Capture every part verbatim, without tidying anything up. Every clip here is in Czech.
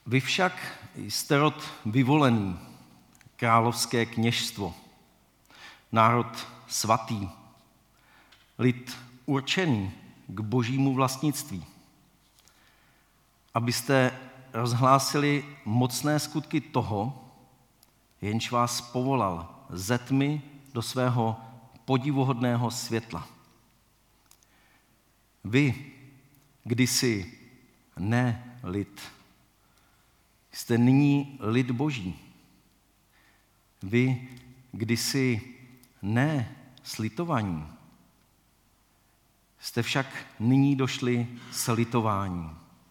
Vy však jste rod vyvolený, královské kněžstvo, národ svatý, lid určený k božímu vlastnictví, abyste rozhlásili mocné skutky toho, jenž vás povolal ze tmy do svého podivuhodného světla. Vy, kdysi ne lid, jste nyní lid boží. Vy, kdysi ne slitovaní, jste však nyní došli s litování.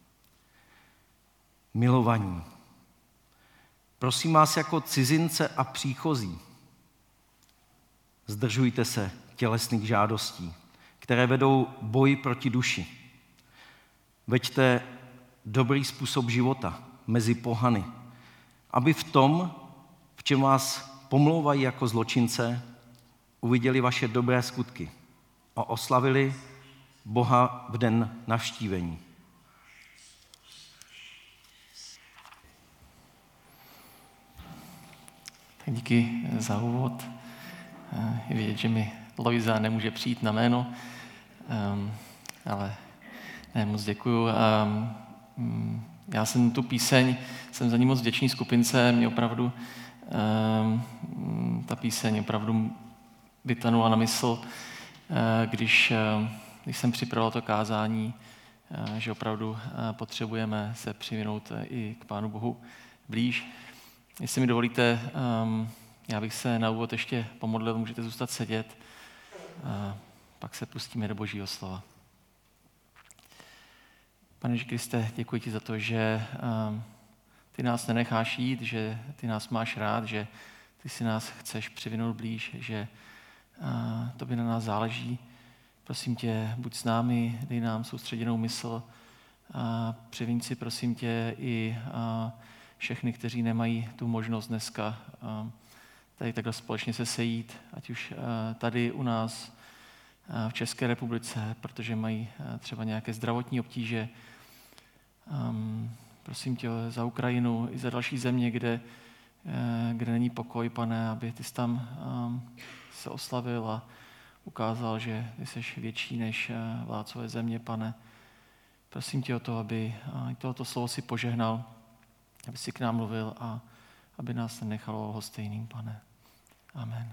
Milovaní, prosím vás jako cizince a příchozí, zdržujte se tělesných žádostí, které vedou boj proti duši. Veďte dobrý způsob života mezi pohany, aby v tom, v čem vás pomlouvají jako zločince, uviděli vaše dobré skutky a oslavili Boha v den navštívení. Díky za úvod. Je vidět, že mi Lojza nemůže přijít na jméno, um, ale ne, moc děkuju. Um, já jsem tu píseň, jsem za ní moc vděčný skupince, mě opravdu um, ta píseň opravdu vytanula na mysl, uh, když, uh, když jsem připravoval to kázání, uh, že opravdu uh, potřebujeme se přivinout uh, i k Pánu Bohu blíž. Jestli mi dovolíte, um, já bych se na úvod ještě pomodlil, můžete zůstat sedět, a pak se pustíme do Božího slova. Pane Ježíši Kriste, děkuji ti za to, že um, ty nás nenecháš jít, že ty nás máš rád, že ty si nás chceš přivinout blíž, že uh, tobě na nás záleží. Prosím tě, buď s námi, dej nám soustředěnou mysl a přiviň si, prosím tě, i uh, všechny, kteří nemají tu možnost dneska uh, tady takhle společně se sejít, ať už uh, tady u nás uh, v České republice, protože mají uh, třeba nějaké zdravotní obtíže. Um, prosím tě za Ukrajinu i za další země, kde, uh, kde není pokoj, Pane, aby ty jsi tam um, se oslavil a ukázal, že ty jsi větší než uh, vládcové země, Pane. Prosím tě o to, aby uh, tohoto slovo si požehnal, aby si k nám mluvil a aby nás nenechalo lhostejným, Pane. Amen.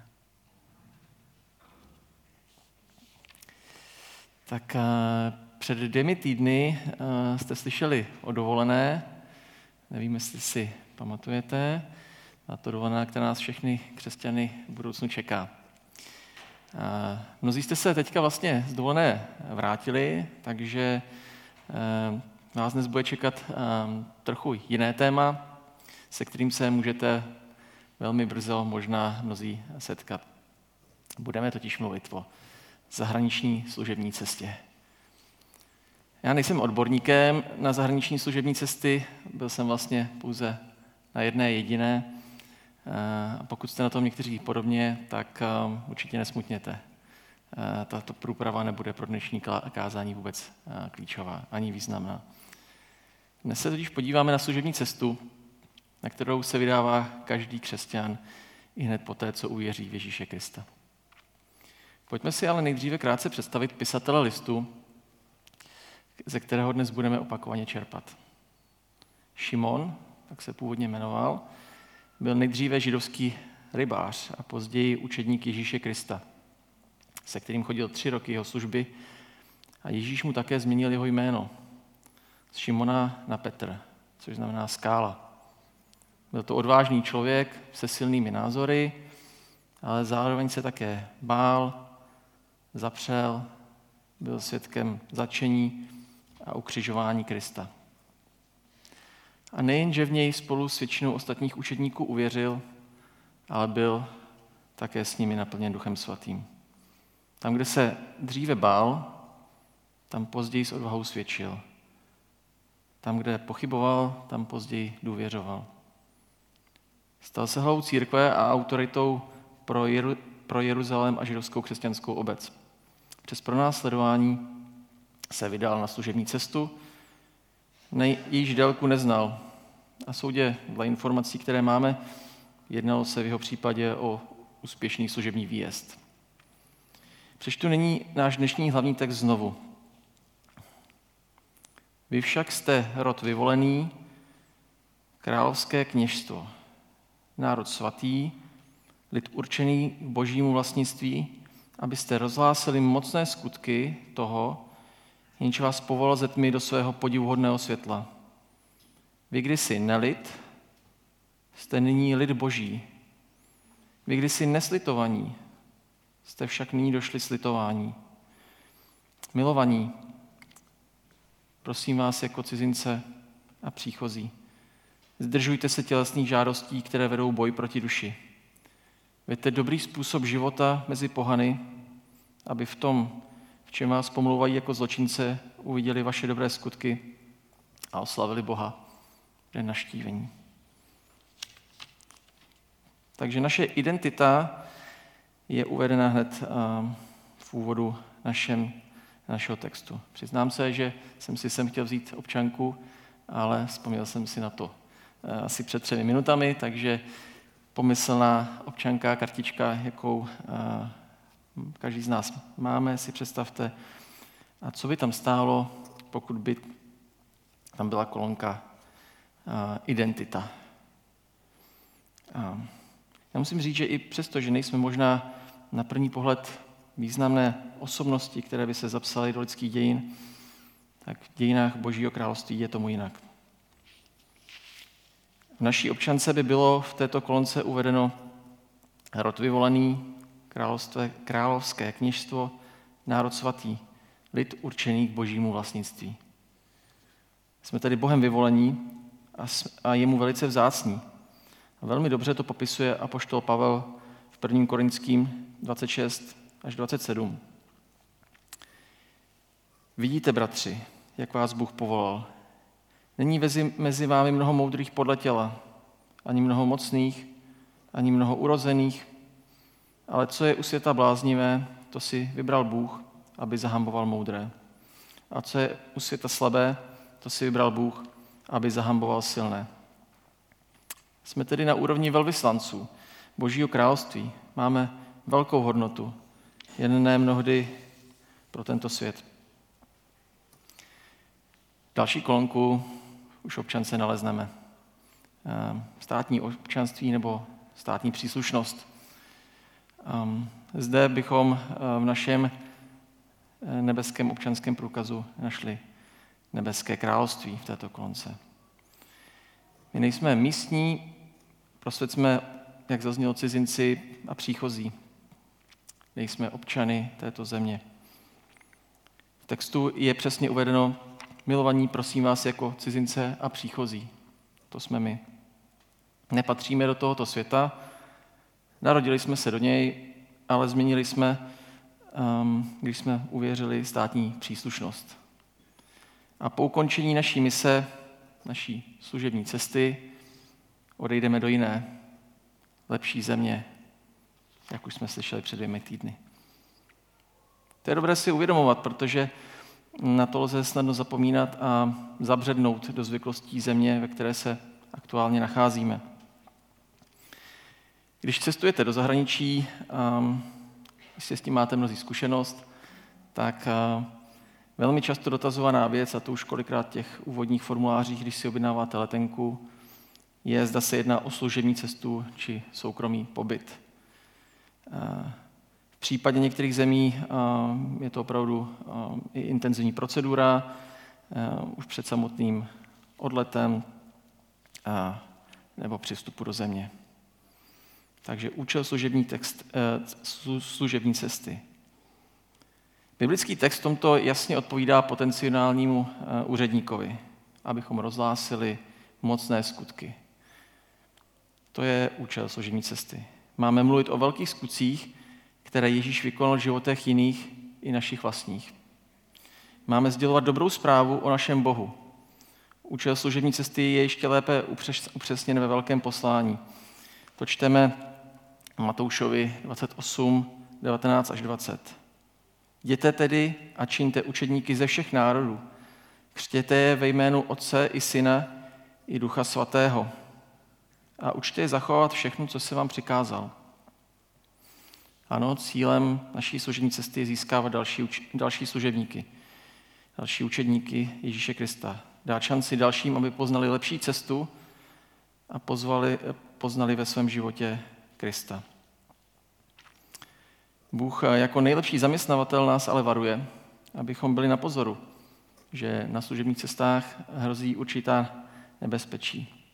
Tak uh, před dvěmi týdny uh, jste slyšeli o dovolené. Nevím, jestli si pamatujete. A to dovolená, která nás všechny křesťany v budoucnu čeká. Uh, mnozí jste se teďka vlastně z dovolené vrátili, takže uh, nás dnes bude čekat um, trochu jiné téma, se kterým se můžete velmi brzo možná mnozí setkat. Budeme totiž mluvit o zahraniční služební cestě. Já nejsem odborníkem na zahraniční služební cesty, byl jsem vlastně pouze na jedné jediné. A pokud jste na tom někteří podobně, tak um, určitě nesmutněte. Tato průprava nebude pro dnešní kázání vůbec klíčová, ani významná. Dnes se totiž podíváme na služební cestu, na kterou se vydává každý křesťan i hned poté, co uvěří v Ježíše Krista. Pojďme si ale nejdříve krátce představit pisatele listu, ze kterého dnes budeme opakovaně čerpat. Šimon, tak se původně jmenoval, byl nejdříve židovský rybář a později učedník Ježíše Krista, se kterým chodil tři roky jeho služby a Ježíš mu také změnil jeho jméno z Šimona na Petr, což znamená skála. Byl to odvážný člověk se silnými názory, ale zároveň se také bál, zapřel, byl svědkem zatčení a ukřižování Krista. A nejen, že v něj spolu s většinou ostatních učedníků uvěřil, ale byl také s nimi naplněn Duchem Svatým. Tam, kde se dříve bál, tam později s odvahou svědčil. Tam, kde pochyboval, tam později důvěřoval. Stal se hlavou církve a autoritou pro, Jeru, pro Jeruzalém a židovskou křesťanskou obec. Přes pronásledování se vydal na služební cestu, nej, jejíž délku neznal, A soudě, dle informací, které máme, jednalo se v jeho případě o úspěšný služební výjezd. Přečtu nyní náš dnešní hlavní text znovu. Vy však jste rod vyvolený, královské kněžstvo, národ svatý, lid určený k božímu vlastnictví, abyste rozhlásili mocné skutky toho, jenž vás povolal ze tmy do svého podivuhodného světla. Vy kdysi nelid, jste nyní lid boží. Vy kdysi neslitovaní, jste však nyní došli slitování. Milovaní, prosím vás jako cizince a příchozí, zdržujte se tělesných žádostí, které vedou boj proti duši. Veďte dobrý způsob života mezi pohany, aby v tom, v čem vás pomlouvají jako zločince, uviděli vaše dobré skutky a oslavili Boha v den navštívení. Takže naše identita je uvedena hned v úvodu našem, našeho textu. Přiznám se, že jsem si sem chtěl vzít občanku, ale vzpomněl jsem si na to asi před třemi minutami, takže pomyslná občanka, kartička, jakou každý z nás máme, si představte. A co by tam stálo, pokud by tam byla kolonka identita. Já musím říct, že i přesto, že nejsme možná na první pohled významné osobnosti, které by se zapsaly do lidských dějin, tak v dějinách Božího království je tomu jinak. V naší občance by bylo v této kolonce uvedeno rod vyvolený, královské kněžstvo, národ svatý, lid určený k božímu vlastnictví. Jsme tedy Bohem vyvolení a jemu velice vzácní. A velmi dobře to popisuje apoštol Pavel v prvním Korinským dvacet šest až dvacet sedm. Vidíte, bratři, jak vás Bůh povolal. Není mezi, mezi vámi mnoho moudrých podle těla, ani mnoho mocných, ani mnoho urozených, ale co je u světa bláznivé, to si vybral Bůh, aby zahamboval moudré. A co je u světa slabé, to si vybral Bůh, aby zahamboval silné. Jsme tedy na úrovni velvyslanců Božího království. Máme velkou hodnotu, jen ne mnohdy pro tento svět. Další kolonku už občance nalezneme. Státní občanství nebo státní příslušnost. Zde bychom v našem nebeském občanském průkazu našli nebeské království v této kolonce. My nejsme místní, prostě jsme, jak zaznělo, cizinci a příchozí. Nejsme občany této země. V textu je přesně uvedeno: milovaní, prosím vás jako cizince a příchozí. To jsme my. Nepatříme do tohoto světa, narodili jsme se do něj, ale změnili jsme, když jsme uvěřili státní příslušnost. A po ukončení naší mise, naší služební cesty, odejdeme do jiné, lepší země, jak už jsme slyšeli před dvěmi týdny. To je dobré si uvědomovat, protože na to lze snadno zapomínat a zabřednout do zvyklostí země, ve které se aktuálně nacházíme. Když cestujete do zahraničí, jestli s tím máte mnozí zkušenost, tak velmi často dotazovaná věc, a to už kolikrát v těch úvodních formulářích, když si objednáváte letenku, je, zda se jedná o služební cestu či soukromý pobyt. V případě některých zemí je to opravdu i intenzivní procedura už před samotným odletem nebo při vstupu do země. Takže účel služební, text, služební cesty. Biblický text v tomto jasně odpovídá potenciálnímu úředníkovi, abychom rozhlásili mocné skutky. To je účel služební cesty. Máme mluvit o velkých skutcích, které Ježíš vykonal v životech jiných i našich vlastních. Máme sdělovat dobrou zprávu o našem Bohu. Účel služební cesty je ještě lépe upřesněn ve velkém poslání. To čteme Matoušovi dvacet osm, devatenáct až dvacet. Jděte tedy a čiňte učedníky ze všech národů. Křtěte je ve jménu Otce i Syna i Ducha Svatého a učte je zachovat všechno, co se vám přikázal. Ano, cílem naší služební cesty je získávat další, další služebníky, další učedníky Ježíše Krista. Dát šanci dalším, aby poznali lepší cestu a pozvali, poznali ve svém životě Krista. Bůh jako nejlepší zaměstnavatel nás ale varuje, abychom byli na pozoru, že na služebních cestách hrozí určitá nebezpečí.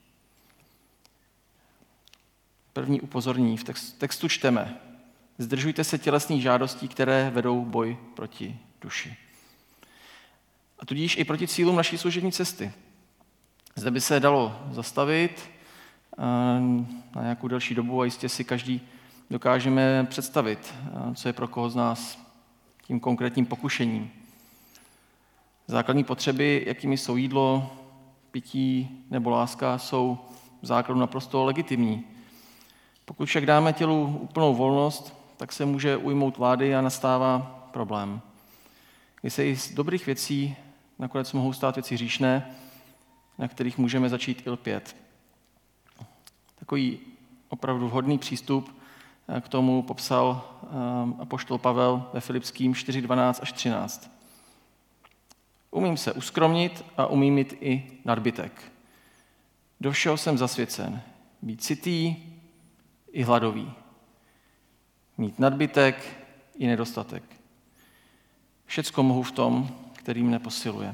První upozornění v textu čteme: zdržujte se tělesných žádostí, které vedou boj proti duši. A tudíž i proti cílům naší služební cesty. Zde by se dalo zastavit na nějakou delší dobu a jistě si každý dokážeme představit, co je pro koho z nás tím konkrétním pokušením. Základní potřeby, jakými jsou jídlo, pití nebo láska, jsou v základu naprosto legitimní. Pokud však dáme tělu úplnou volnost, tak se může ujmout vlády a nastává problém. Kdy se i z dobrých věcí nakonec mohou stát věci hříšné, na kterých můžeme začít i lpět. Takový opravdu vhodný přístup k tomu popsal apoštol Pavel ve Filipským čtyři dvanáct až třináct. Umím se uskromnit a umím mít i nadbytek. Do všeho jsem zasvěcen. Být sytý i hladový. Mít nadbytek i nedostatek. Všecko mohu v tom, který mne posiluje.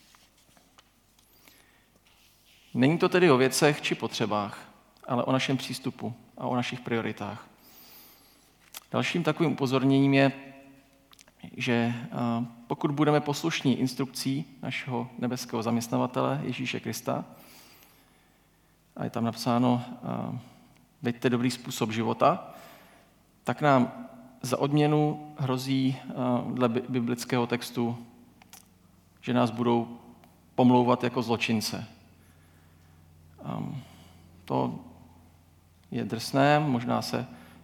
Není to tedy o věcech či potřebách, ale o našem přístupu a o našich prioritách. Dalším takovým upozorněním je, že pokud budeme poslušní instrukcí našeho nebeského zaměstnavatele Ježíše Krista, a je tam napsáno, veďte dobrý způsob života, tak nám za odměnu hrozí dle biblického textu, že nás budou pomlouvat jako zločince. To je drsné, možná se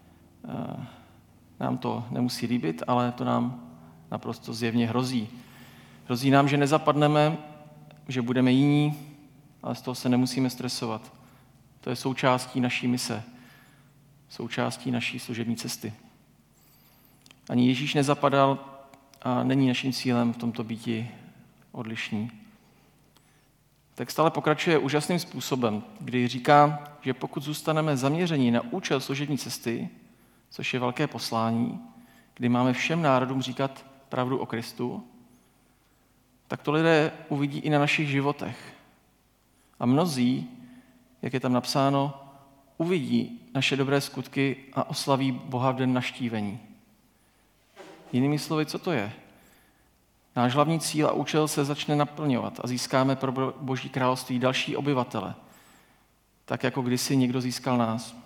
nám to nemusí líbit, ale to nám naprosto zjevně hrozí. Hrozí nám, že nezapadneme, že budeme jiní, ale z toho se nemusíme stresovat. To je součástí naší mise, součástí naší služební cesty. Ani Ježíš nezapadal a není naším cílem v tomto býti odlišní. Text ale pokračuje úžasným způsobem, kdy říká, že pokud zůstaneme zaměření na účel služební cesty, což je velké poslání, kdy máme všem národům říkat pravdu o Kristu, tak to lidé uvidí i na našich životech. A mnozí, jak je tam napsáno, uvidí naše dobré skutky a oslaví Boha v den navštívení. Jinými slovy, co to je? Náš hlavní cíl a účel se začne naplňovat a získáme pro Boží království další obyvatele, tak jako kdysi někdo získal nás.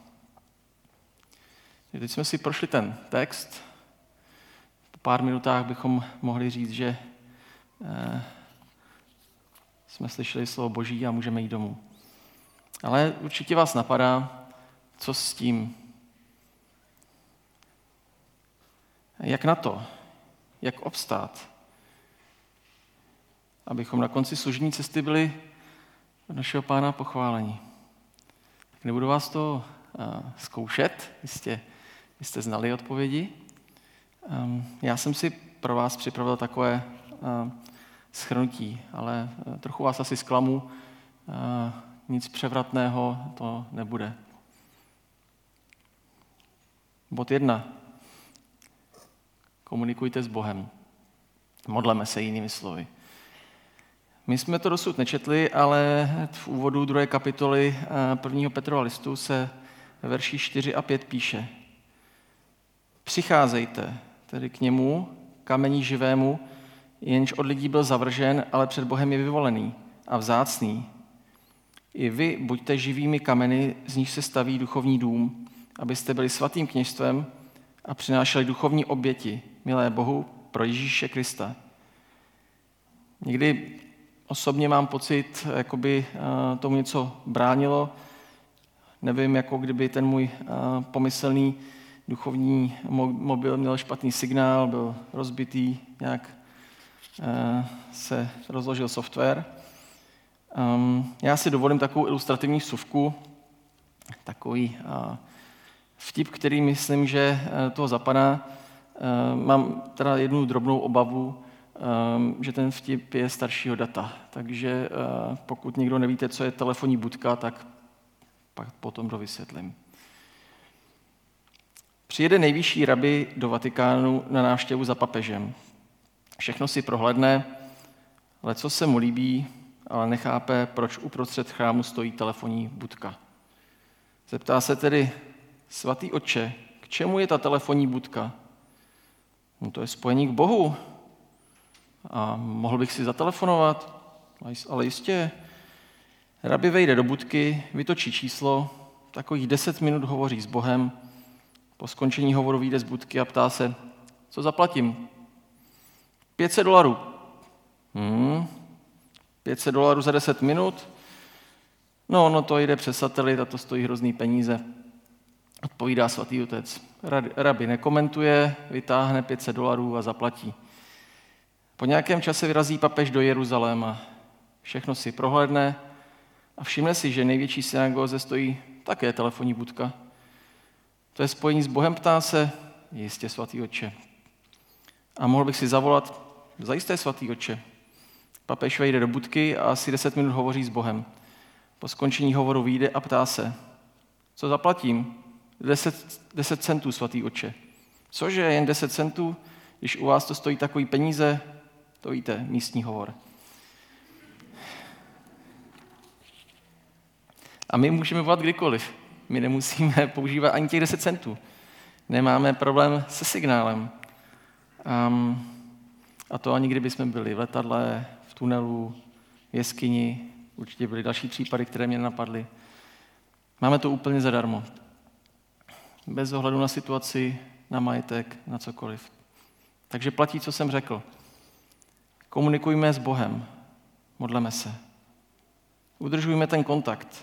Teď jsme si prošli ten text. Po pár minutách bychom mohli říct, že eh, jsme slyšeli slovo Boží a můžeme jít domů. Ale určitě vás napadá, co s tím. Jak na to? Jak obstát? Abychom na konci služební cesty byli od našeho Pána pochválení. Tak nebudu vás to uh, zkoušet, jistě, jste znali odpovědi. Um, já jsem si pro vás připravil takové uh, shrnutí, ale uh, trochu vás asi zklamu, uh, nic převratného to nebude. Bod jedna. Komunikujte s Bohem. Modleme se jinými slovy. My jsme to dosud nečetli, ale v úvodu druhé kapitoly prvního Petrova listu se ve verši čtyři a pět píše: Přicházejte tedy k němu, kamení živému, jenž od lidí byl zavržen, ale před Bohem je vyvolený a vzácný. I vy buďte živými kameny, z nich se staví duchovní dům, abyste byli svatým kněžstvem a přinášeli duchovní oběti, milé Bohu, pro Ježíše Krista. Někdy osobně mám pocit, jako by tomu něco bránilo. Nevím, jako kdyby ten můj pomyslný duchovní mobil měl špatný signál, byl rozbitý, nějak se rozložil software. Um, já si dovolím takovou ilustrativní vsuvku, takový uh, vtip, který myslím, že uh, toho zapadá. Uh, mám teda jednu drobnou obavu, um, že ten vtip je staršího data. Takže uh, pokud někdo nevíte, co je telefonní budka, tak pak potom to vysvětlím. Přijede nejvyšší rabi do Vatikánu na návštěvu za papežem. Všechno si prohlédne, leco se mu líbí, ale nechápe, proč uprostřed chrámu stojí telefonní budka. Zeptá se tedy: svatý otče, k čemu je ta telefonní budka? No to je spojení k Bohu. A mohl bych si zatelefonovat? Ale jistě. Rabi vejde do budky, vytočí číslo, takových deset minut hovoří s Bohem, po skončení hovoru vyjde z budky a ptá se: co zaplatím? pět set dolarů. Hmm. pět set dolarů za deset minut? No, no to jde přes satelit a to stojí hrozný peníze. Odpovídá svatý otec. Rabi nekomentuje, vytáhne pět set dolarů a zaplatí. Po nějakém čase vyrazí papež do Jeruzaléma. Všechno si prohlédne a všimne si, že největší synagóze stojí také telefonní budka. To je spojení s Bohem, ptá se: jistě, svatý otče. A mohl bych si zavolat: zajisté, svatý otče. Papež vejde do budky a asi deset minut hovoří s Bohem. Po skončení hovoru vyjde a ptá se: co zaplatím? Deset, deset centů, svatý otče. Cože, jen deset centů? Když u vás to stojí takový peníze, to víte, místní hovor. A my můžeme volat kdykoliv. My nemusíme používat ani těch deset centů. Nemáme problém se signálem. Um, a to ani kdyby jsme byli v letadle, v tunelu, v jeskyni. Určitě byly další případy, které mě napadly. Máme to úplně zadarmo. Bez ohledu na situaci, na majetek, na cokoliv. Takže platí, co jsem řekl. Komunikujme s Bohem. Modleme se. Udržujme ten kontakt.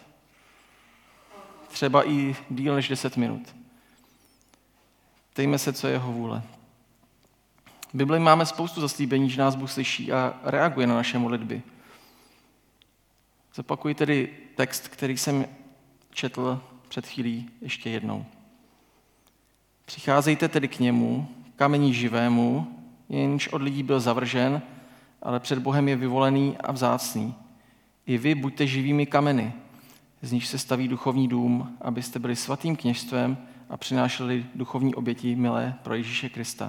Třeba i díl než deset minut. Ptejme se, co je jeho vůle. V Bibli máme spoustu zaslíbení, že nás Bůh slyší a reaguje na naše modlitby. Zopakuji tedy text, který jsem četl před chvílí ještě jednou. Přicházejte tedy k němu, kamení živému, jenž od lidí byl zavržen, ale před Bohem je vyvolený a vzácný. I vy buďte živými kameny, z nich se staví duchovní dům, abyste byli svatým kněžstvem a přinášeli duchovní oběti milé pro Ježíše Krista.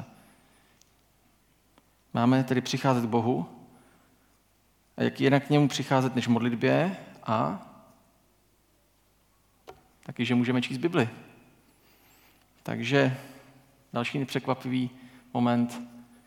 Máme tedy přicházet k Bohu, a jak jinak k němu přicházet než v modlitbě, a taky, že můžeme číst Bibli. Takže další nepřekvapivý moment: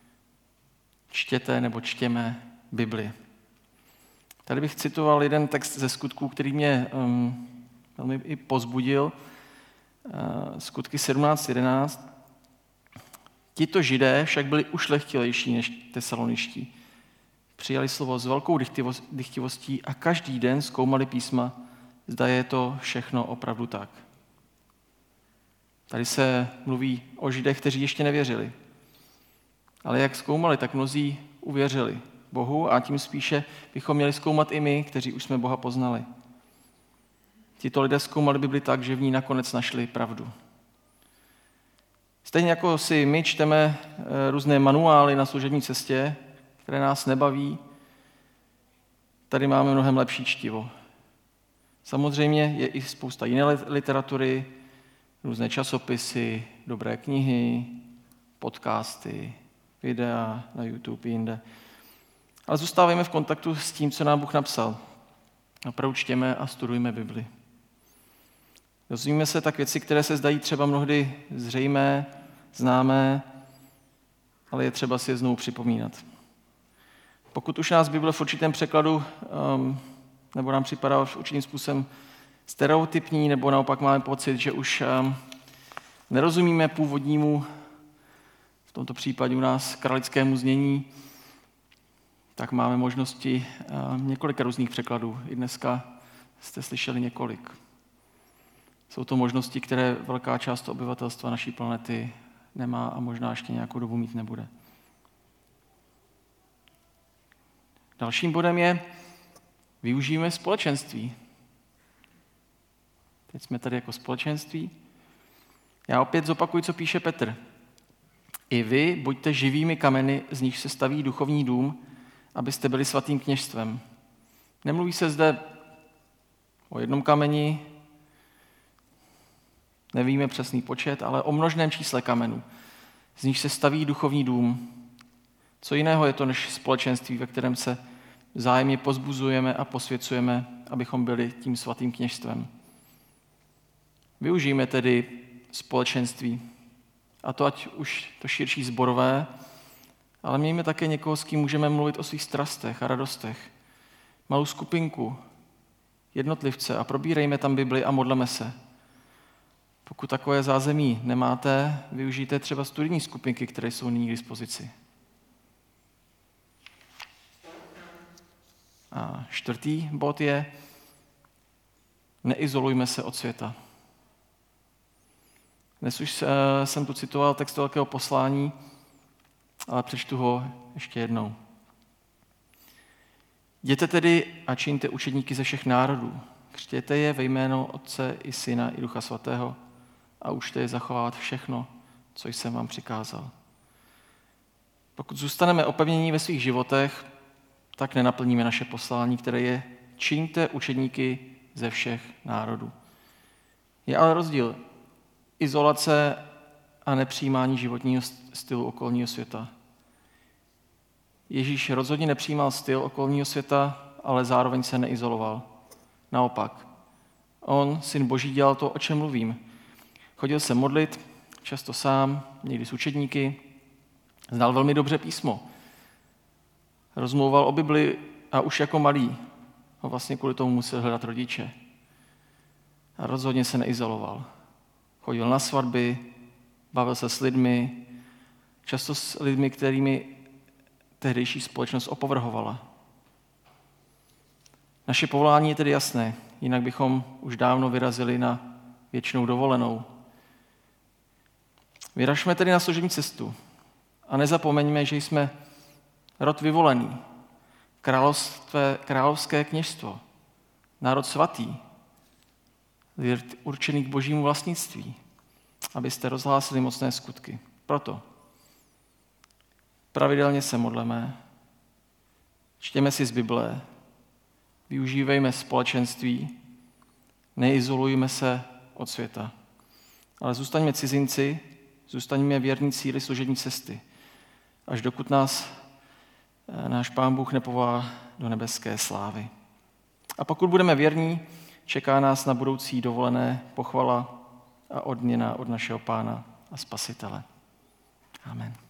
čtěte nebo čtěme Bibli. Tady bych citoval jeden text ze Skutků, který mě um, velmi i pozbudil. Uh, Skutky sedmnáct jedenáct. Tito Židé však byli ušlechtilejší než tesaloniští. Přijali slovo s velkou dychtivostí a každý den zkoumali písma, zda je to všechno opravdu tak. Tady se mluví o Židech, kteří ještě nevěřili. Ale jak zkoumali, tak mnozí uvěřili Bohu a tím spíše bychom měli zkoumat i my, kteří už jsme Boha poznali. Tito lidé zkoumali Bibli tak, že v ní nakonec našli pravdu. Stejně jako si my čteme různé manuály na služební cestě, které nás nebaví, tady máme mnohem lepší čtivo. Samozřejmě je i spousta jiné literatury, různé časopisy, dobré knihy, podcasty, videa na YouTube i jinde. Ale zůstávejme v kontaktu s tím, co nám Bůh napsal. Opravdu čtěme a studujme Bibli. Dozvíme se tak věci, které se zdají třeba mnohdy zřejmé, známé, ale je třeba si je znovu připomínat. Pokud už nás Bible v určitém překladu um, nebo nám připadá v určitým způsobem stereotypní, nebo naopak máme pocit, že už um, nerozumíme původnímu, v tomto případě u nás kralickému znění, tak máme možnosti um, několika různých překladů. I dneska jste slyšeli několik. Jsou to možnosti, které velká část obyvatelstva naší planety nemá a možná ještě nějakou dobu mít nebude. Dalším bodem je, využijeme společenství. Teď jsme tady jako společenství. Já opět zopakuju, co píše Petr. I vy buďte živými kameny, z nich se staví duchovní dům, abyste byli svatým kněžstvem. Nemluví se zde o jednom kameni, nevíme přesný počet, ale o množném čísle kamenů. Z nich se staví duchovní dům. Co jiného je to než společenství, ve kterém se vzájemně pozbuzujeme a posvěcujeme, abychom byli tím svatým kněžstvem. Využijeme tedy společenství, a to ať už to širší sborové, ale mějme také někoho, s kým můžeme mluvit o svých strastech a radostech. Malou skupinku, jednotlivce a probírejme tam Bibli a modleme se. Pokud takové zázemí nemáte, využijte třeba studijní skupinky, které jsou nyní k dispozici. A čtvrtý bod je, neizolujme se od světa. Dnes už jsem tu citoval text velkého poslání, ale přečtu ho ještě jednou. Jděte tedy a čiňte učedníky ze všech národů. Křtěte je ve jméno Otce i Syna i Ducha Svatého a učte je zachovávat všechno, co jsem vám přikázal. Pokud zůstaneme opevnění ve svých životech, tak nenaplníme naše poslání, které je čiňte učedníky ze všech národů. Je ale rozdíl izolace a nepřijímání životního stylu okolního světa. Ježíš rozhodně nepřijímal styl okolního světa, ale zároveň se neizoloval. Naopak, on, Syn Boží, dělal to, o čem mluvím. Chodil se modlit, často sám, někdy s učedníky, znal velmi dobře písmo. Rozmlouval o Bibli a už jako malý ho vlastně kvůli tomu musel hledat rodiče. A rozhodně se neizoloval. Chodil na svatby, bavil se s lidmi, často s lidmi, kterými tehdejší společnost opovrhovala. Naše povolání je tedy jasné, jinak bychom už dávno vyrazili na věčnou dovolenou. Vyražme tedy na služební cestu a nezapomeňme, že jsme rod vyvolený, královské kněžstvo, národ svatý, lid určený k božímu vlastnictví, abyste rozhlásili mocné skutky. Proto pravidelně se modleme, čtěme si z Bible, využívejme společenství, neizolujme se od světa, ale zůstaňme cizinci, zůstaňme věrní cíli služební cesty, až dokud nás náš Pán Bůh nepovolá do nebeské slávy. A pokud budeme věrní, čeká nás na budoucí dovolené pochvala a odměna od našeho Pána a Spasitele. Amen.